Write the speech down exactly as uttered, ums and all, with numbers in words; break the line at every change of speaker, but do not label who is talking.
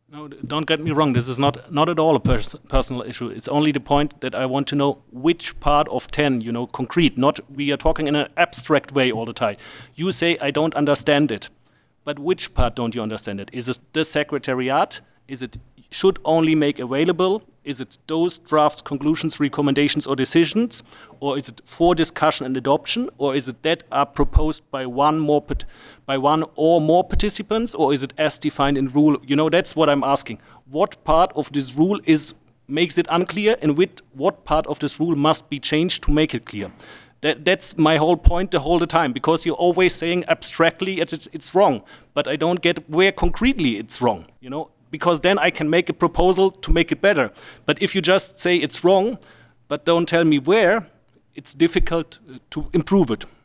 No, don't get me wrong. This is not not at all a pers- personal issue. It's only the point that I want to know which part of ten, you know, concrete. Not we are talking in an abstract way all the time. You say I don't understand it, but which part don't you understand it? Is it the secretariat? Is it should only make available? Is it those drafts, conclusions, recommendations, or decisions? Or is it for discussion and adoption? Or is it that are proposed by one more pat- by one or more participants? Or is it as defined in rule? You know, that's what I'm asking. What part of this rule is makes it unclear, and with what part of this rule must be changed to make it clear? That, that's my whole point the whole the time, because you're always saying abstractly it's, it's wrong, but I don't get where concretely it's wrong, you know, because then I can make a proposal to make it better. But if you just say it's wrong, but don't tell me where, it's difficult uh, to improve it.